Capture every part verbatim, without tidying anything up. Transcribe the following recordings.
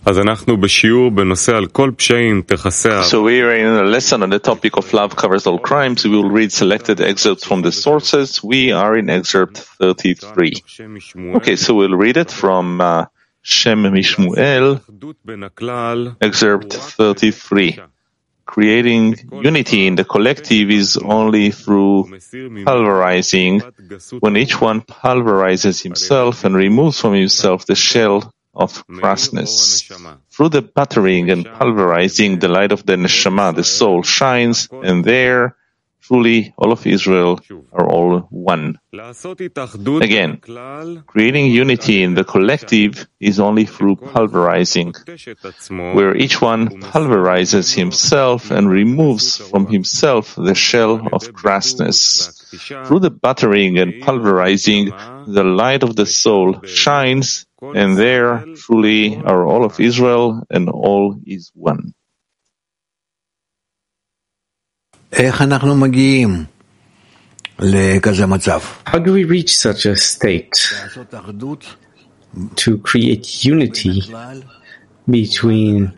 So we are in a lesson on the topic of love covers all crimes. We will read selected excerpts from the sources. We are in excerpt thirty-three. Okay, so we'll read it from uh, Shem Mishmuel, excerpt thirty-three. Creating unity in the collective is only through pulverizing, when each one pulverizes himself and removes from himself the shell of crassness. Through the battering and pulverizing, the light of the neshama, the soul, shines, and there, truly, all of Israel are all one. Again, creating unity in the collective is only through pulverizing, where each one pulverizes himself and removes from himself the shell of crassness. Through the battering and pulverizing, the light of the soul shines, and there truly are all of Israel, and all is one. How do we reach such a state to create unity between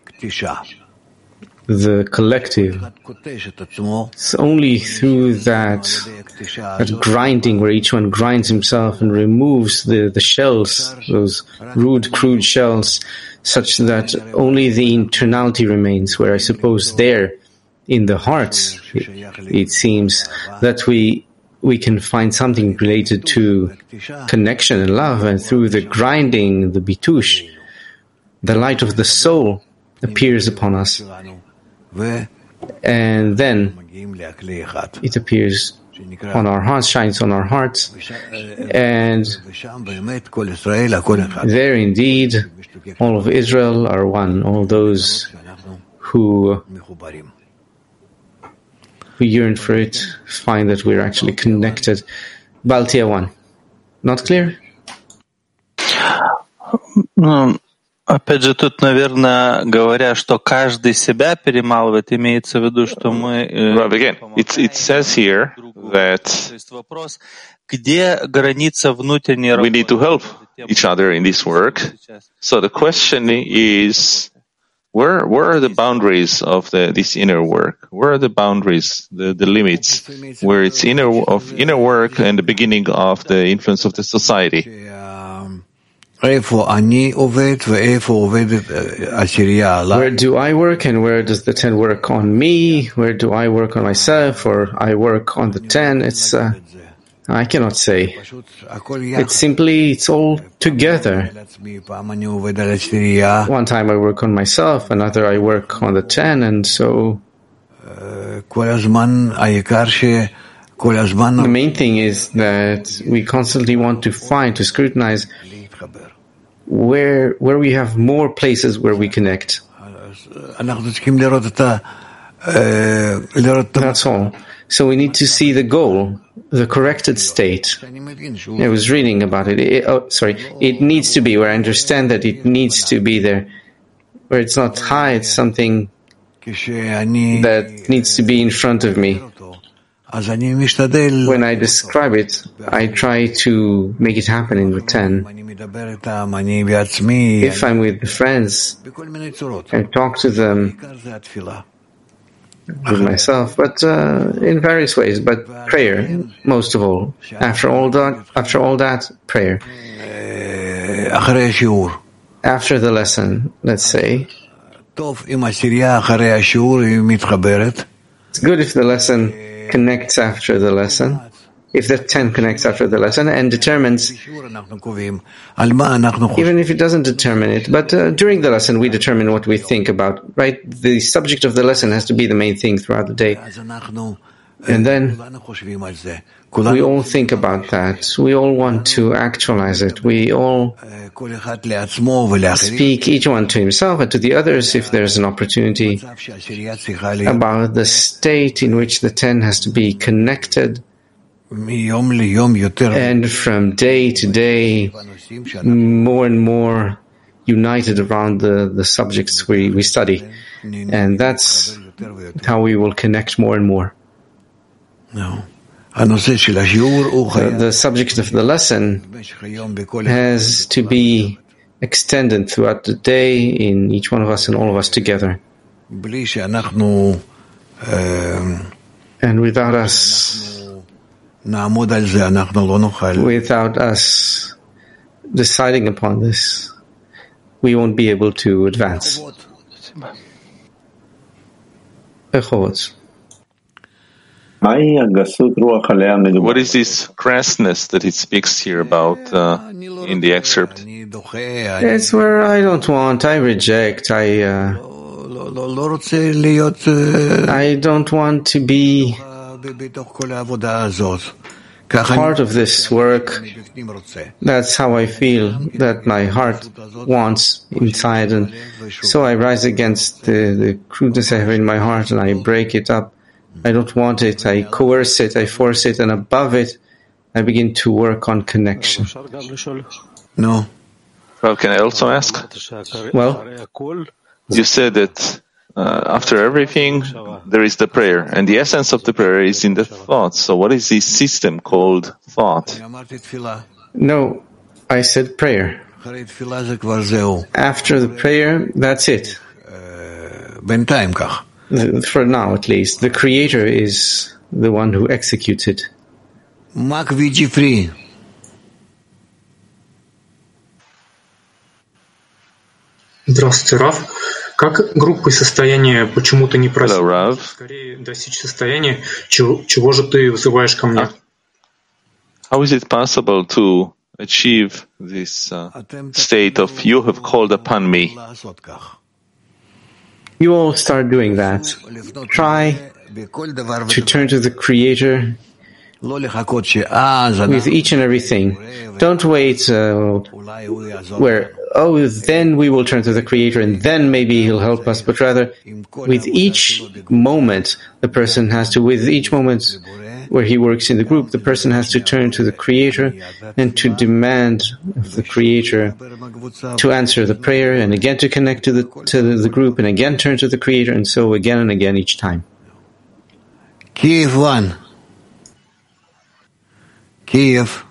the collective? It's only through that, that grinding where each one grinds himself and removes the, the shells, those rude, crude shells, such that only the internality remains, where I suppose there, in the hearts, it, it seems that we we can find something related to connection and love, and through the grinding, the bitush, the light of the soul appears upon us, and then it appears on our hearts, shines on our hearts, and there indeed all of Israel are one, all those who who yearn for it, find that we're actually connected. Baltia one. Not clear? Ну, опять же, тут, наверное, говоря, что каждый себя перемалывает, имеется в виду, что мы... Well, again, it, it says here that где граница внутренней we need to help each other in this work. So the question is, Where, where are the boundaries of the, this inner work? Where are the boundaries, the, the limits, where it's inner of inner work and the beginning of the influence of the society? Where do I work and where does the ten work on me? Where do I work on myself or I work on the ten? It's, uh, I cannot say. It's simply, it's all together. One time I work on myself, another I work on the ten, and so the main thing is that we constantly want to find, to scrutinize where where we have more places where we connect. That's all. So we need to see the goal, the corrected state. I was reading about it. it. Oh, sorry. It needs to be where I understand that it needs to be there. Where it's not high, it's something that needs to be in front of me. When I describe it, I try to make it happen in the ten. If I'm with friends, I talk to them with myself, but uh, in various ways. But prayer, most of all. After all that, after all that, prayer. After the lesson, let's say. It's good if the lesson connects after the lesson. If the ten connects after the lesson and determines, even if it doesn't determine it, but uh, during the lesson we determine what we think about, right? The subject of the lesson has to be the main thing throughout the day. And then we all think about that. We all want to actualize it. We all speak, each one to himself and to the others, if there's an opportunity, about the state in which the ten has to be connected. And from day to day, more and more united around the, the subjects we, we study. And that's how we will connect more and more. No. The, the subject of the lesson has to be extended throughout the day in each one of us and all of us together. And without us, without us deciding upon this, we won't be able to advance. What is this crassness that it speaks here about uh, in the excerpt? It's where I don't want, I reject, I uh, I don't want to be part of this work. That's how I feel, that my heart wants inside, and so I rise against the, the crudeness I have in my heart and I break it up. I don't want it, I coerce it, I force it, and above it, I begin to work on connection. No. Well, can I also ask? Well, you said that uh, after everything, there is the prayer, and the essence of the prayer is in the thought. So what is this system called thought? No, I said prayer. After the prayer, that's it. For now, at least. The Creator is the one who executes it. Здравствуйте, Рав. Как группы состояния почему-то не просят скорее достичь состояния, чего, чего же ты вызываешь ко мне? How is it possible to achieve this uh, state of you have called upon me? You all start doing that. Try to turn to the Creator with each and everything. Don't wait uh, where, oh, then we will turn to the Creator and then maybe He'll help us, but rather with each moment the person has to, with each moment where he works in the group, the person has to turn to the Creator and to demand of the Creator to answer the prayer, and again to connect to the to the group, and again turn to the Creator, and so again and again each time. Kiev one. Kiev.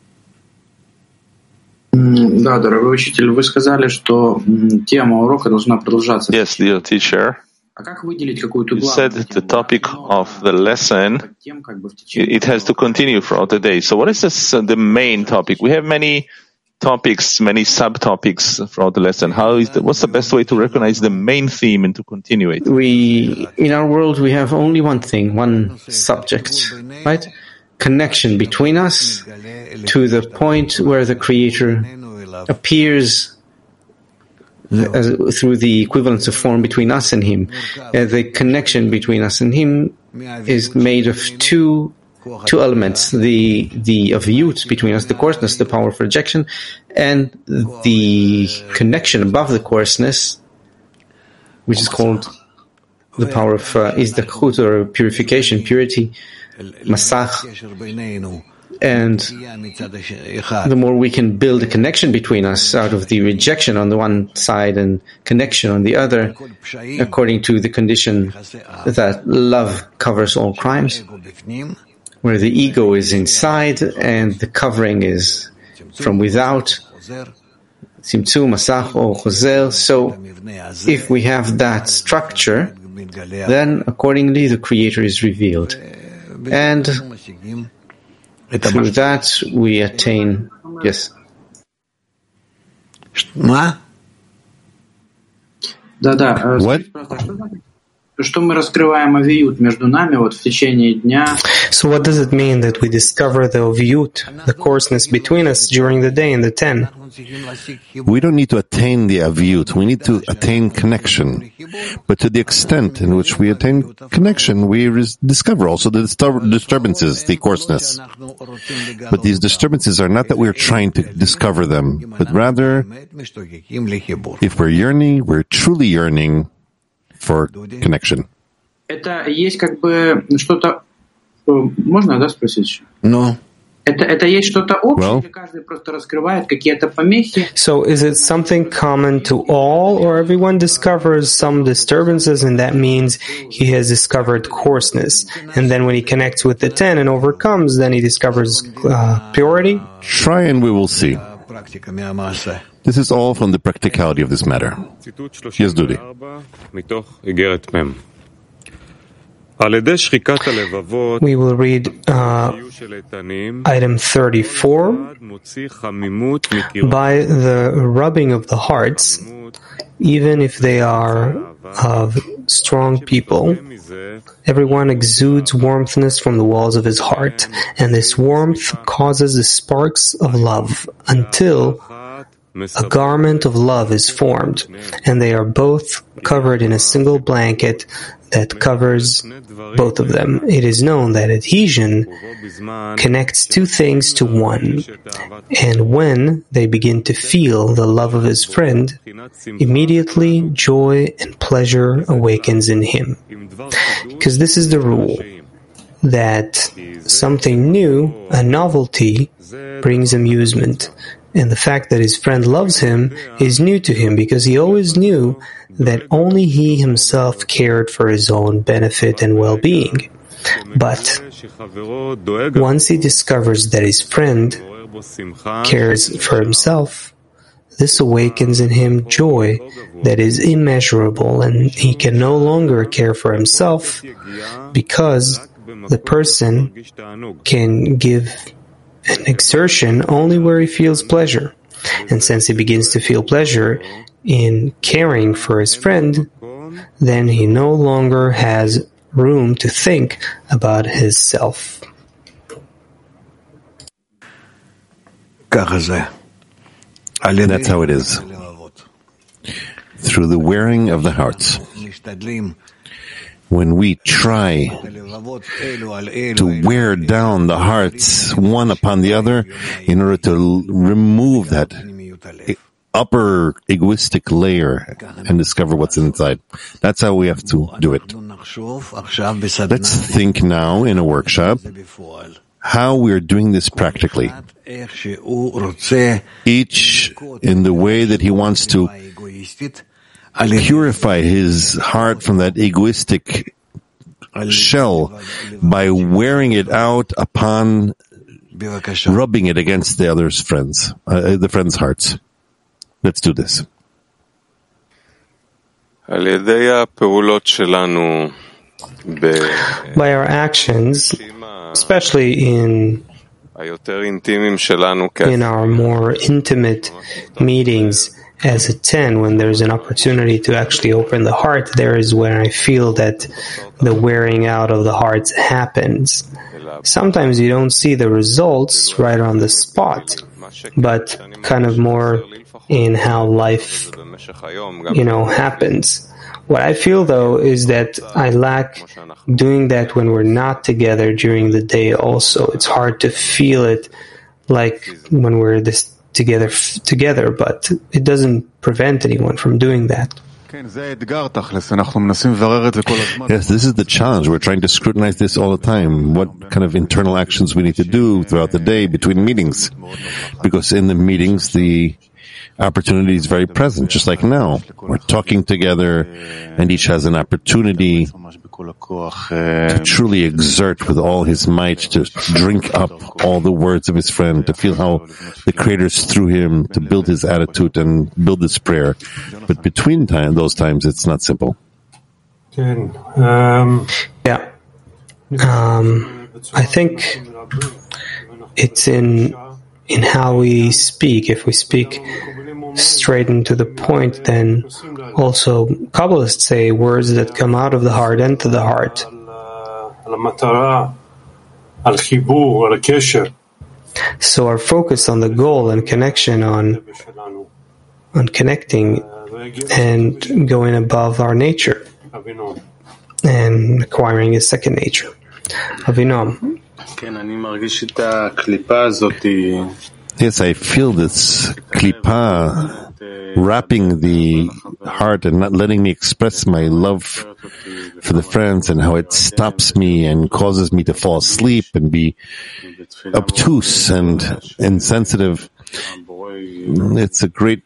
Да, дорогой учитель, вы сказали, что тема урока должна продолжаться. Yes, dear teacher. You said that the topic of the lesson, it has to continue throughout the day. So what is this, uh, the main topic? We have many topics, many subtopics throughout the lesson. How is the, what's the best way to recognize the main theme and to continue it? We, in our world, we have only one thing, one subject, right? Connection between us to the point where the Creator appears as, through the equivalence of form between us and Him. Uh, the connection between us and Him is made of two two elements: the the of youth between us, the coarseness, the power of rejection, and the connection above the coarseness, which is called the power of uh, izdachut, or purification, purity, masach. And the more we can build a connection between us out of the rejection on the one side and connection on the other, according to the condition that love covers all crimes, where the ego is inside and the covering is from without, tzimtzum, masach, or chozel. So if we have that structure, then accordingly the Creator is revealed. And through that we attain, yes. Да, да. What? Что мы раскрываем авиют между нами вот в течение дня. So what does it mean that we discover the aviyut, the coarseness between us during the day in the ten? We don't need to attain the aviyut. We need to attain connection. But to the extent in which we attain connection, we res- discover also the distur- disturbances, the coarseness. But these disturbances are not that we're trying to discover them, but rather, if we're yearning, we're truly yearning for connection. Это есть как бы что-то. Можно, да, спросить? No. Это, это есть что-то общее, well, или каждый просто раскрывает какие-то помехи? So is it something common to all, or everyone discovers some disturbances, and that means he has discovered coarseness? And then when he connects with the ten and overcomes, then he discovers uh, purity? Try and we will see. This is all from the practicality of this matter. Yes, Dudi. We will read uh, item thirty-four. By the rubbing of the hearts, even if they are of strong people, everyone exudes warmthness from the walls of his heart, and this warmth causes the sparks of love until a garment of love is formed, and they are both covered in a single blanket that covers both of them. It is known that adhesion connects two things to one, and when they begin to feel the love of his friend, immediately joy and pleasure awakens in him. Because this is the rule, that something new, a novelty, brings amusement. And the fact that his friend loves him is new to him because he always knew that only he himself cared for his own benefit and well-being. But once he discovers that his friend cares for himself, this awakens in him joy that is immeasurable, and he can no longer care for himself because the person can give an exertion only where he feels pleasure. And since he begins to feel pleasure in caring for his friend, then he no longer has room to think about his self. That's how it is. Through the wearing of the hearts. When we try to wear down the hearts one upon the other in order to remove that upper egoistic layer and discover what's inside. That's how we have to do it. Let's think now in a workshop how we are doing this practically. Each in the way that he wants to purify his heart from that egoistic shell by wearing it out upon rubbing it against the other's friends, uh, the friends' hearts. Let's do this. By our actions, especially in in our more intimate meetings as a ten, when there's an opportunity to actually open the heart, there is when I feel that the wearing out of the hearts happens. Sometimes you don't see the results right on the spot, but kind of more in how life, you know, happens. What I feel, though, is that I lack doing that when we're not together during the day also. It's hard to feel it like when we're this together, together, but it doesn't prevent anyone from doing that. Yes, this is the challenge. We're trying to scrutinize this all the time. What kind of internal actions we need to do throughout the day between meetings. Because in the meetings, the opportunity is very present, just like now. We're talking together, and each has an opportunity to truly exert with all his might, to drink up all the words of his friend, to feel how the Creator is through him, to build his attitude and build his prayer. But between time, those times, it's not simple. Um, yeah. Um, I think it's in in how we speak. If we speak straight and to the point, then also Kabbalists say words that come out of the heart enter the heart. So our focus on the goal and connection on on connecting and going above our nature and acquiring a second nature. Avinam. Yes, I feel this klipa wrapping the heart and not letting me express my love for the friends, and how it stops me and causes me to fall asleep and be obtuse and insensitive. It's a great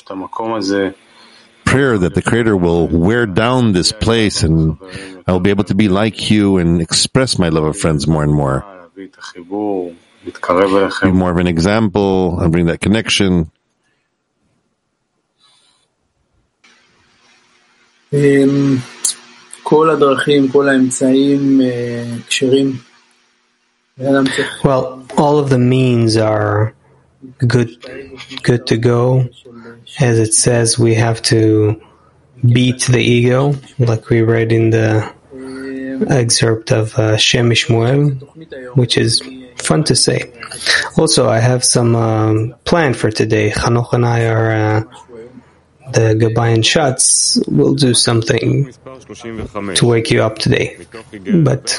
prayer that the Creator will wear down this place, and I'll be able to be like you and express my love of friends more and more. Be more of an example and bring that connection. כל הדרכים, כל האמצעים כשרים. Well, all of the means are good, good to go. As it says, we have to beat the ego, like we read in the excerpt of uh, Shem Shmuel, which is fun to say. Also, I have some um, plan for today. Hanoch and I are uh, the Gabayan Shots. We'll do something to wake you up today, but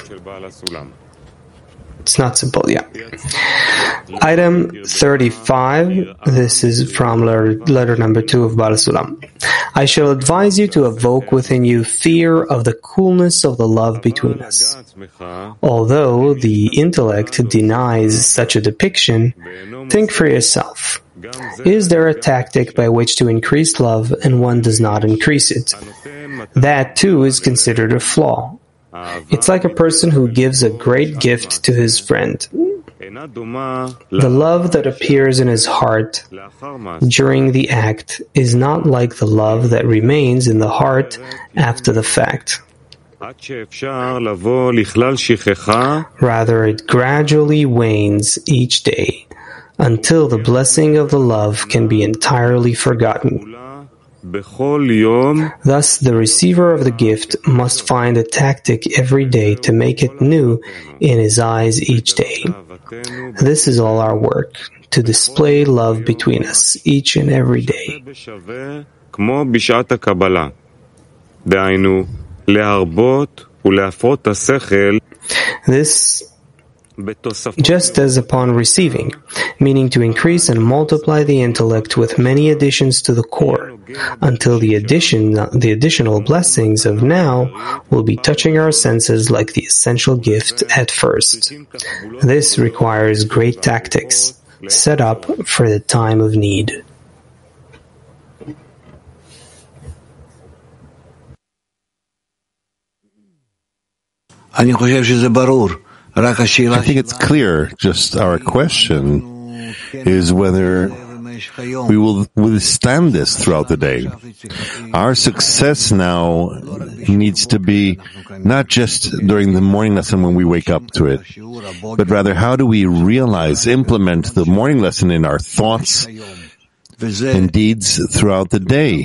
it's not simple, yeah. Item thirty-five, this is from letter, letter number two of Baal Sulam. I shall advise you to evoke within you fear of the coolness of the love between us. Although the intellect denies such a depiction, think for yourself. Is there a tactic by which to increase love and one does not increase it? That too is considered a flaw. It's like a person who gives a great gift to his friend. The love that appears in his heart during the act is not like the love that remains in the heart after the fact. Rather, it gradually wanes each day until the blessing of the love can be entirely forgotten. Thus, the receiver of the gift must find a tactic every day to make it new in his eyes each day. This is all our work, to display love between us each and every day. This just as upon receiving, meaning to increase and multiply the intellect with many additions to the core, until the addition, the additional blessings of now will be touching our senses like the essential gift at first. This requires great tactics, set up for the time of need. I think it's clear, just our question is whether we will withstand this throughout the day. Our success now needs to be not just during the morning lesson when we wake up to it, but rather how do we realize, implement the morning lesson in our thoughts and deeds throughout the day.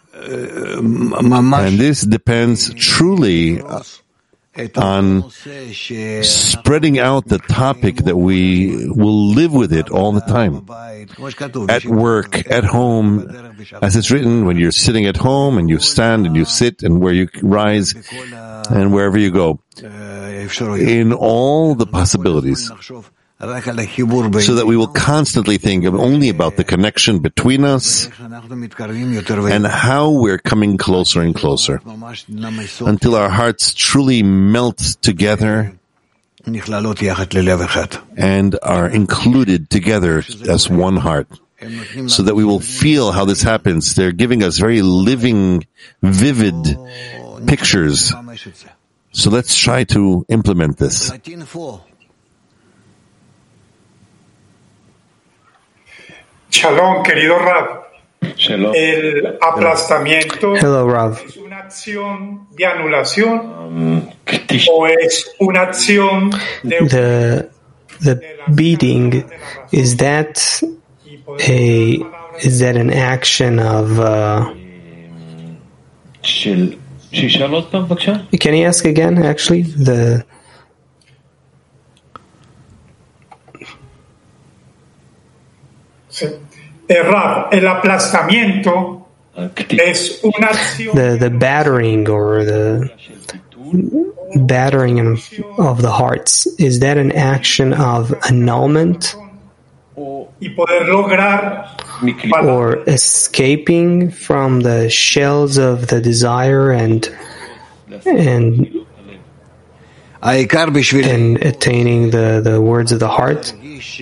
And this depends truly on spreading out the topic that we will live with it all the time. At work, at home, as it's written, when you're sitting at home and you stand and you sit and where you rise and wherever you go. In all the possibilities. So that we will constantly think of only about the connection between us and how we're coming closer and closer until our hearts truly melt together and are included together as one heart. So that we will feel how this happens. They're giving us very living, vivid pictures. So let's try to implement this. Shalom, querido Rav. El aplastamiento Hello, Rav. ¿Es una acción de anulación o es una acción de The the beating, is that a is that an action of uh, can you ask again, actually? The Rav, el aplastamiento es una acción the the battering or the battering of the hearts, is that an action of annulment y poder lograr or escaping from the shells of the desire and and and attaining the, the words of the heart?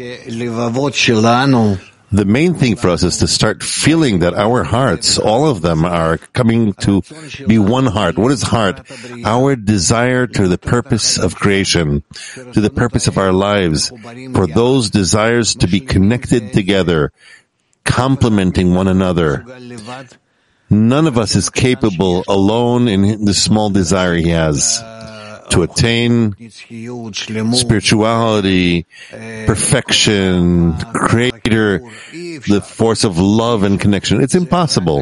The main thing for us is to start feeling that our hearts, all of them, are coming to be one heart. What is heart? Our desire to the purpose of creation, to the purpose of our lives, for those desires to be connected together, complementing one another. None of us is capable alone in the small desire he has to attain spirituality, perfection, greater, the force of love and connection. It's impossible.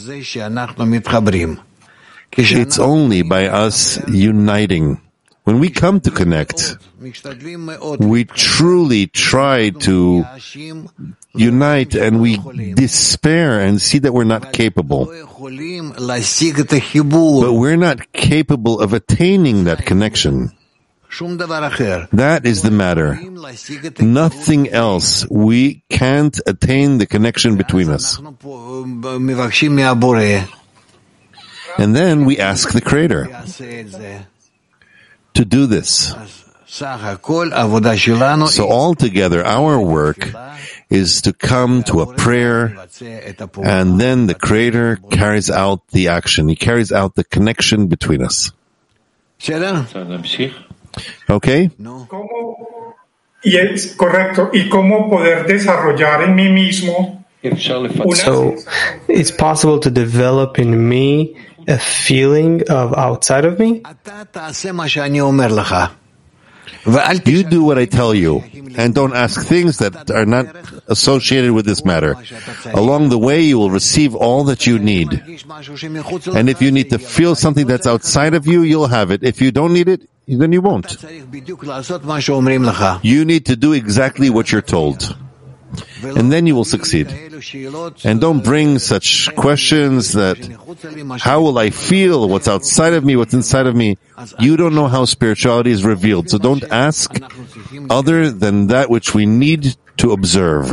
It's only by us uniting. When we come to connect, we truly try to unite and we despair and see that we're not capable. But we're not capable of attaining that connection. That is the matter. Nothing else. We can't attain the connection between us. And then we ask the Creator to do this. So altogether, our work is to come to a prayer, and then the Creator carries out the action. He carries out the connection between us. Okay? Yes, correcto. ¿Y cómo poder desarrollar en mí mismo? So it's possible to develop in me a feeling of outside of me? You do what I tell you, and don't ask things that are not associated with this matter. Along the way, you will receive all that you need. And if you need to feel something that's outside of you, you'll have it. If you don't need it, then you won't. You need to do exactly what you're told, and then you will succeed. And don't bring such questions that, how will I feel, what's outside of me, what's inside of me? You don't know how spirituality is revealed, so don't ask other than that which we need to observe.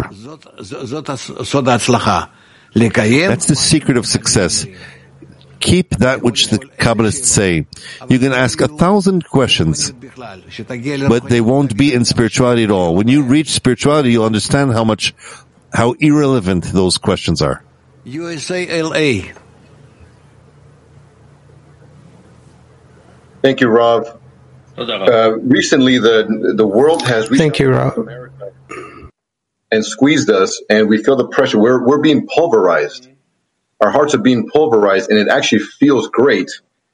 That's the secret of success. Keep that which the Kabbalists say. You can ask a thousand questions, but they won't be in spirituality at all. When you reach spirituality, you'll understand how much, how irrelevant those questions are. U S A L A. Thank you, Rav. Uh, recently, the the world has reached Thank you, Rav. America and squeezed us, and we feel the pressure. We're we're being pulverized. Our hearts are being pulverized, and it actually feels great.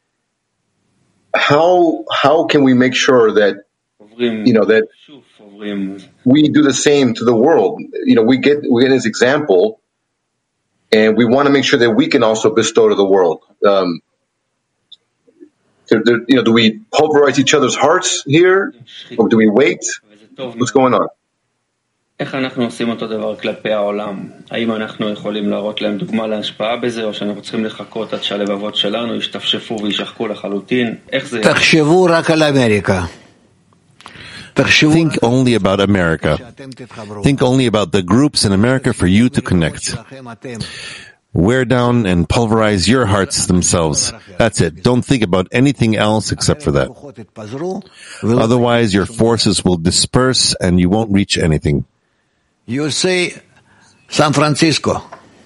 How how can we make sure that you know that we do the same to the world? You know, we get we get this example, and we want to make sure that we can also bestow to the world. Um, to, to, you know, do we pulverize each other's hearts here, or do we wait? What's going on? איך אנחנו עושים אותו דבר כלפי העולם? האם אנחנו יכולים להראות להם דוגמה להשפעה בזה, או שאנחנו צריכים לחכות עד שהלבבות שלנו ישתפשפו וישחקו לחלוטין? איך זה? תחשבו רק על אמריקה. Think only about America. Think only about the groups in America for you to connect. Wear down and pulverize your hearts themselves. That's it. Don't think about anything else except for that. Otherwise, your forces will disperse and you won't reach anything. You say San Francisco.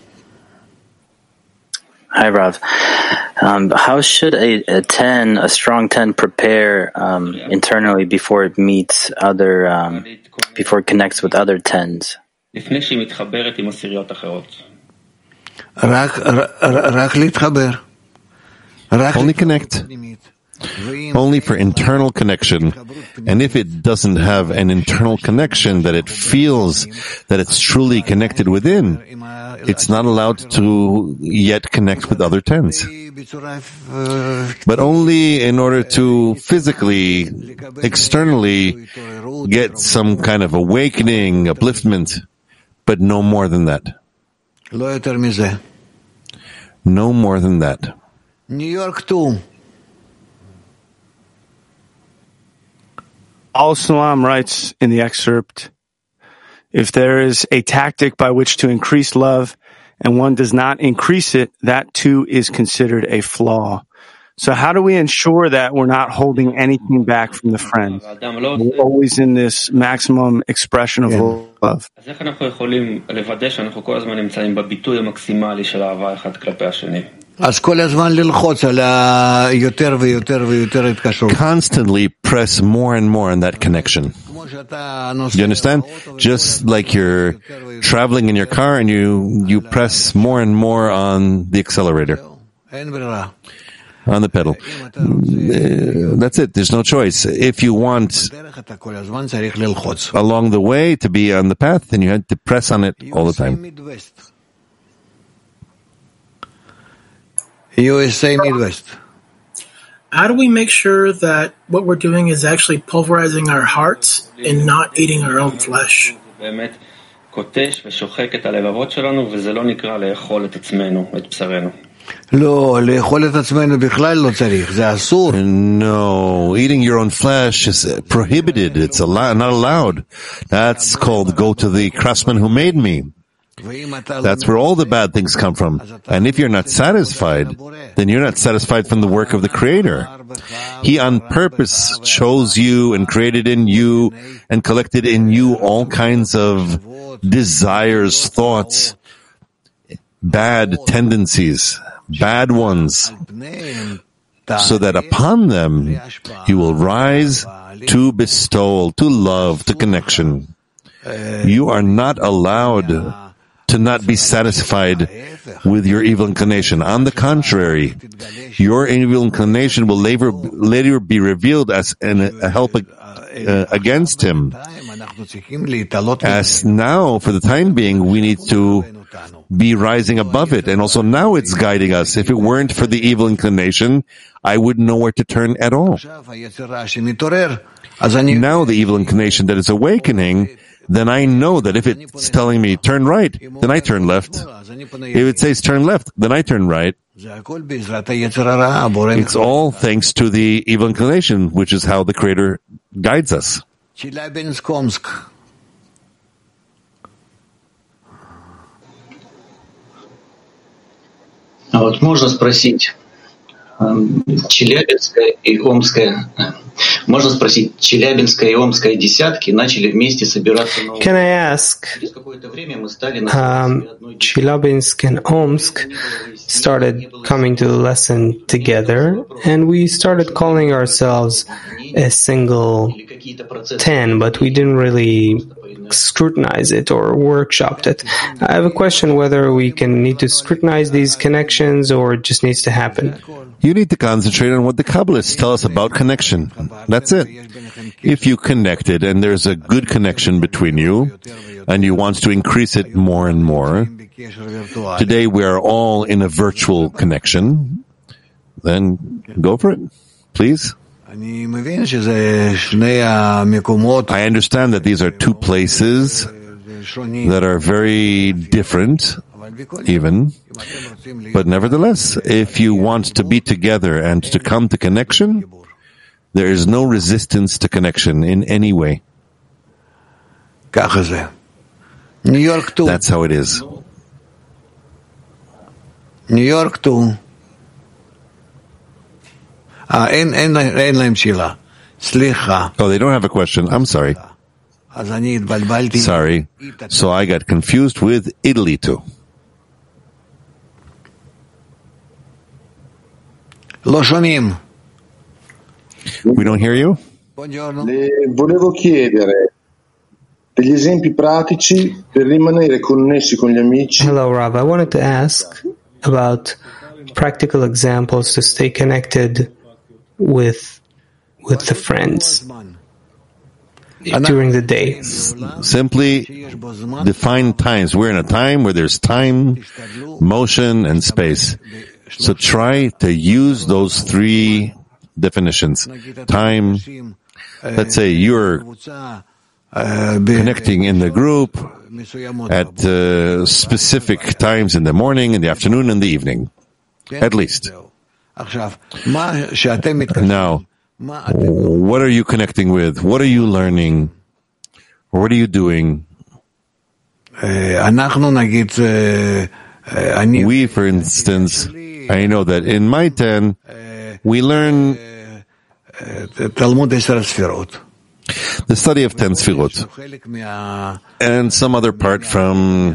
Hi, Rav. Um, how should a, a ten, a strong ten, prepare um, internally before it meets other, um, before it connects with other tens? Only connect. Only for internal connection. And if it doesn't have an internal connection that it feels that it's truly connected within, it's not allowed to yet connect with other tens. But only in order to physically, externally get some kind of awakening, upliftment, but no more than that. No more than that. New York too. Al-Salam writes in the excerpt, if there is a tactic by which to increase love and one does not increase it, that too is considered a flaw. So how do we ensure that we're not holding anything back from the friends? We're always in this maximum expression of yeah. love. Constantly press more and more on that connection. You understand? Just like you're traveling in your car and you, you press more and more on the accelerator, on the pedal. That's it. There's no choice. If you want along the way to be on the path, then you have to press on it all the time. U S A Midwest. How do we make sure that what we're doing is actually pulverizing our hearts and not eating our own flesh? No, eating your own flesh is prohibited. It's not allowed. That's called go to the craftsman who made me. That's where all the bad things come from. And if you're not satisfied, then you're not satisfied from the work of the Creator. He on purpose chose you and created in you and collected in you all kinds of desires, thoughts, bad tendencies, bad ones, so that upon them He will rise to bestowal, to love, to connection. You are not allowed to not be satisfied with your evil inclination. On the contrary, your evil inclination will later, later be revealed as an, a help uh, against him. As now, for the time being, we need to be rising above it. And also now it's guiding us. If it weren't for the evil inclination, I wouldn't know where to turn at all. Now the evil inclination that is awakening, then I know that if it's telling me turn right, then I turn left. If it says turn left, then I turn right. It's all thanks to the evil inclination, which is how the Creator guides us. А вот можно спросить, Челябинская и Омская, можно спросить, Челябинская и Омская десятки начали вместе собираться на... Can I ask, um, Chelyabinsk and Omsk started coming to the lesson together, and we started calling ourselves a single ten, but we didn't really scrutinize it or workshopped it. I have a question whether we can need to scrutinize these connections or it just needs to happen. You need to concentrate on what the Kabbalists tell us about connection. That's it. If you connected and there's a good connection between you and you want to increase it more and more, today we are all in a virtual connection, then go for it, please. I understand that these are two places that are very different, even, but nevertheless, if you want to be together and to come to connection, there is no resistance to connection in any way. That's how it is. New York too. Oh, they don't have a question. I'm sorry. Sorry. So I got confused with Italy too. We don't hear you? Volevo chiedere degli esempi pratici per rimanere connessi con gli amici. Hello, Rav. I wanted to ask about practical examples to stay connected with with the friends during the day. Simply define times. We're in a time where there's time, motion, and space. So try to use those three definitions. Time, let's say you're connecting in the group at uh, specific times in the morning, in the afternoon, and the evening, at least. Now, what are you connecting with? What are you learning? What are you doing? We, for instance, I know that in my ten, we learn the study of ten Sfirot and some other part from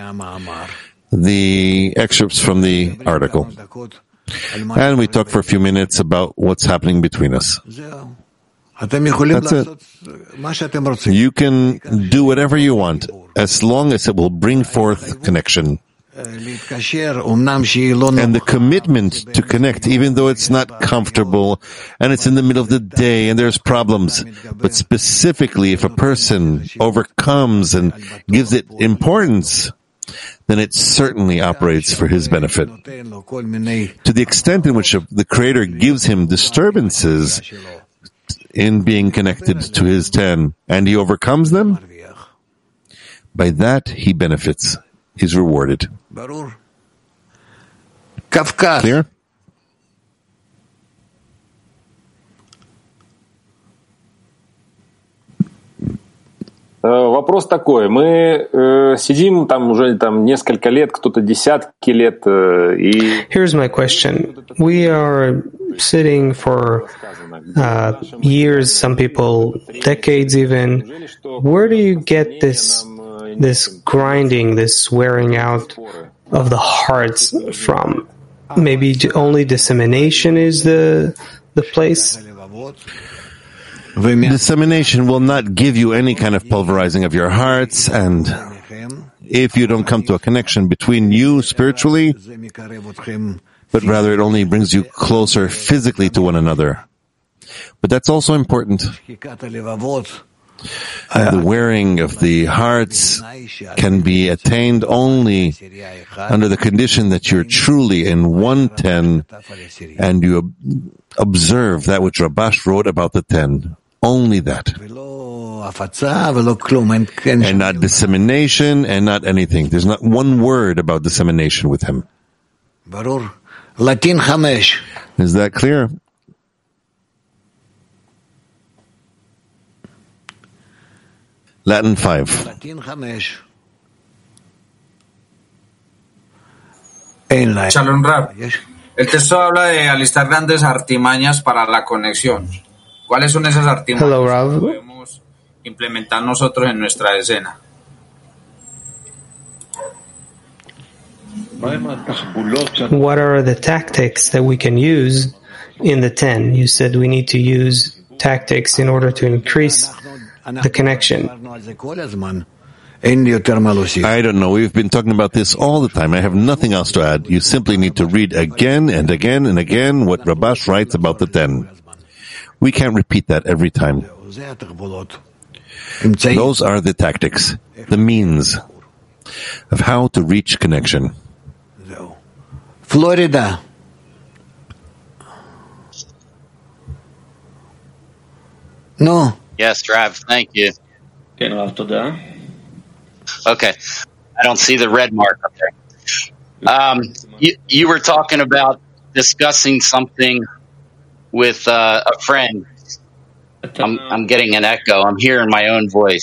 the excerpts from the article. And we talk for a few minutes about what's happening between us. That's it. You can do whatever you want, as long as it will bring forth connection. And the commitment to connect, even though it's not comfortable, and it's in the middle of the day, and there's problems, but specifically if a person overcomes and gives it importance, then it certainly operates for his benefit. To the extent in which the Creator gives him disturbances in being connected to his ten, and he overcomes them, by that he benefits. He's rewarded. Clear? Вопрос такой. Мы э, сидим там уже там несколько лет, кто-то десятки лет. Э, и... Here's my question. We are sitting for uh, years, some people decades even. Where do you get this this grinding, this wearing out of the hearts from? Maybe only dissemination is the the place? Dissemination will not give you any kind of pulverizing of your hearts, and if you don't come to a connection between you spiritually, but rather it only brings you closer physically to one another. But that's also important. The wearing of the hearts can be attained only under the condition that you're truly in one ten and you observe that which Rabash wrote about the ten. Only that. And not dissemination and not anything. There's not one word about dissemination with him. Is that clear? Latin five. Shalom Rab. El texto habla de alistar grandes artimañas para la conexión. ¿Cuáles son esas artimañas Hello, que podemos implementar nosotros en nuestra escena? What are the tactics that we can use in the ten? You said we need to use tactics in order to increase the connection. I don't know. We've been talking about this all the time. I have nothing else to add. You simply need to read again and again and again what Rabash writes about the ten. We can't repeat that every time. Those are the tactics, the means of how to reach connection. Florida. No. Yes, Rav, thank you. Okay. I don't see the red mark up there. Um, you, you were talking about discussing something with uh, a friend. I'm, I'm getting an echo. I'm hearing my own voice.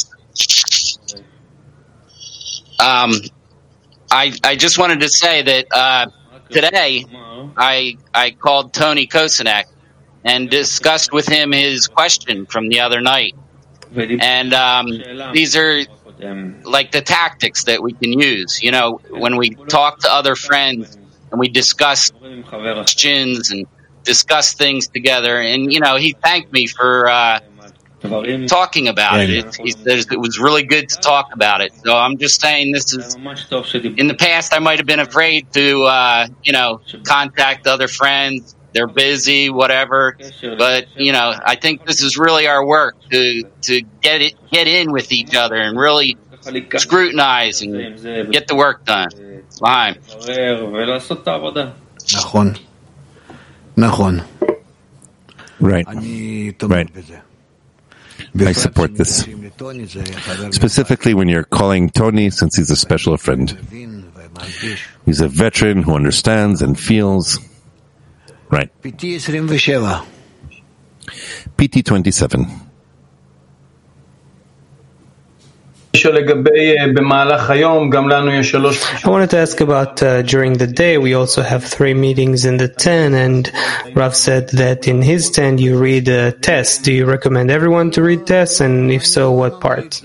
Um, I I just wanted to say that uh, today I I called Tony Kosanek and discussed with him his question from the other night. And um, these are like the tactics that we can use. You know, when we talk to other friends and we discuss questions and discuss things together. And, you know, he thanked me for uh, talking about it. It, he says it was really good to talk about it. So I'm just saying this is, in the past I might have been afraid to, uh, you know, contact other friends. They're busy, whatever. But, you know, I think this is really our work to to get it, get in with each other and really scrutinize and get the work done. Fine. Right. Right. I support this. Specifically when you're calling Tony, since he's a special friend. He's a veteran who understands and feels. Right. P T twenty-seven. I wanted to ask about uh, during the day. We also have three meetings in the ten, and Rav said that in his ten you read a test. Do you recommend everyone to read tests, and if so, what part?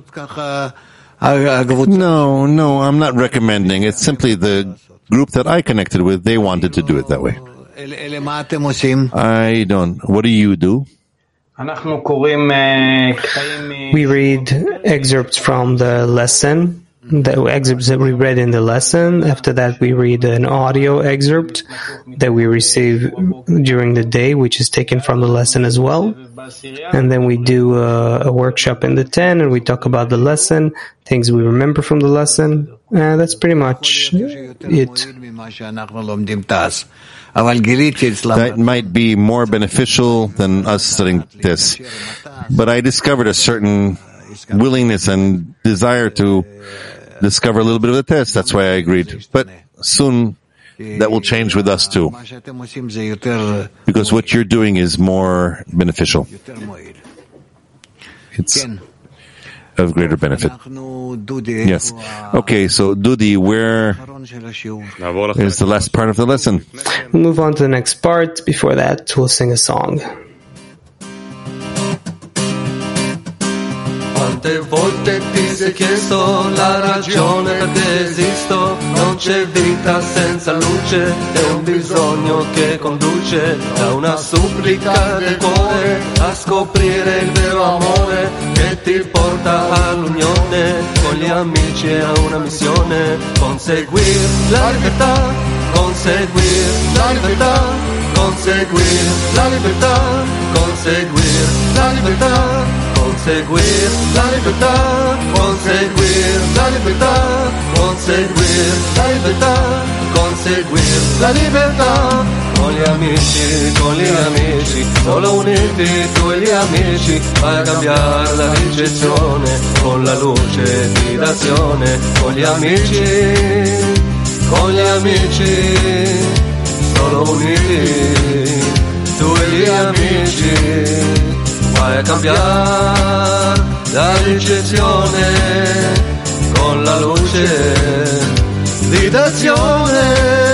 No, no, I'm not recommending. It's simply the group that I connected with, they wanted to do it that way. I don't. What do you do? We read excerpts from the lesson, the excerpts that we read in the lesson. After that, we read an audio excerpt that we receive during the day, which is taken from the lesson as well. And then we do a, a workshop in the ten, and we talk about the lesson, things we remember from the lesson. Uh, that's pretty much it. That might be more beneficial than us studying this. But I discovered a certain willingness and desire to discover a little bit of the test. That's why I agreed. But soon that will change with us too. Because what you're doing is more beneficial. It's of greater benefit. Yes. Okay, so Dudi, where is the last part of the lesson? We'll move on to the next part. Before that, we'll sing a song. Quante volte ti sei chiesto la ragione perché esisto? Non c'è vita senza luce, è un bisogno che conduce da una supplica del cuore a scoprire il vero amore che ti porta all'unione con gli amici e a una missione. Conseguir la libertà, conseguir la libertà, conseguir la libertà, conseguir la libertà. Conseguir la libertà, conseguir la libertà, conseguir la libertà, conseguir la libertà. Con gli amici, con gli amici, solo uniti tu e gli amici, vai a cambiare la ricezione con la luce di d'azione. Con gli amici, con gli amici, solo uniti tu e gli amici. Vai a cambiare la ricezione con la luce di d'azione.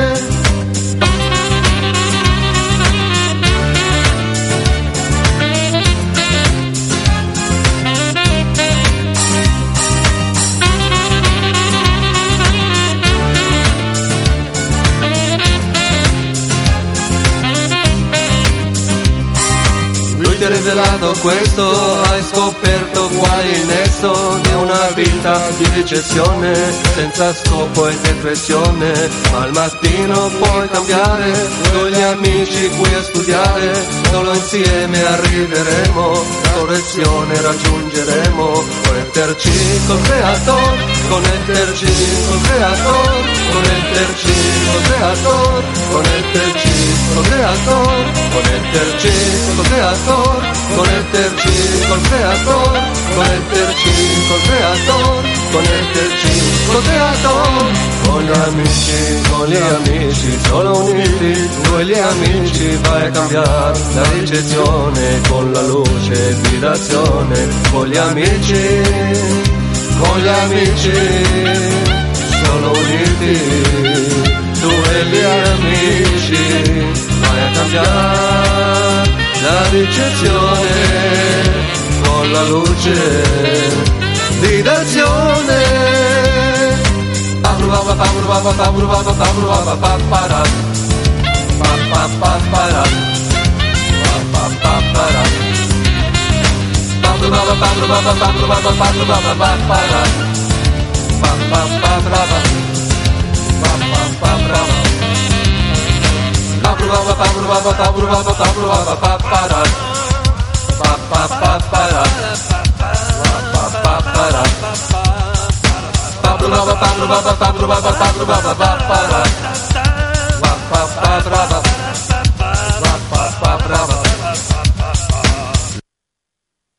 Ti ha rivelato questo, hai scoperto qual è il nesso di una vita di ricezione senza scopo e depressione, ma al mattino puoi cambiare con gli amici qui a studiare, solo insieme arriveremo, la correzione raggiungeremo, connetterci col creator, connetterci col creator, connetterci col creator, connetterci col creator, connetterci col creator. Connetterci col creator, connetterci col creator, connetterci col creator. Con gli amici, con gli amici, solo uniti, tu e gli amici, vai a cambiare la ricezione con la luce di d'azione. Con gli amici, con gli amici, solo uniti, tu e gli amici, vai a cambiare la ricezione con la luce di d'azione. Ba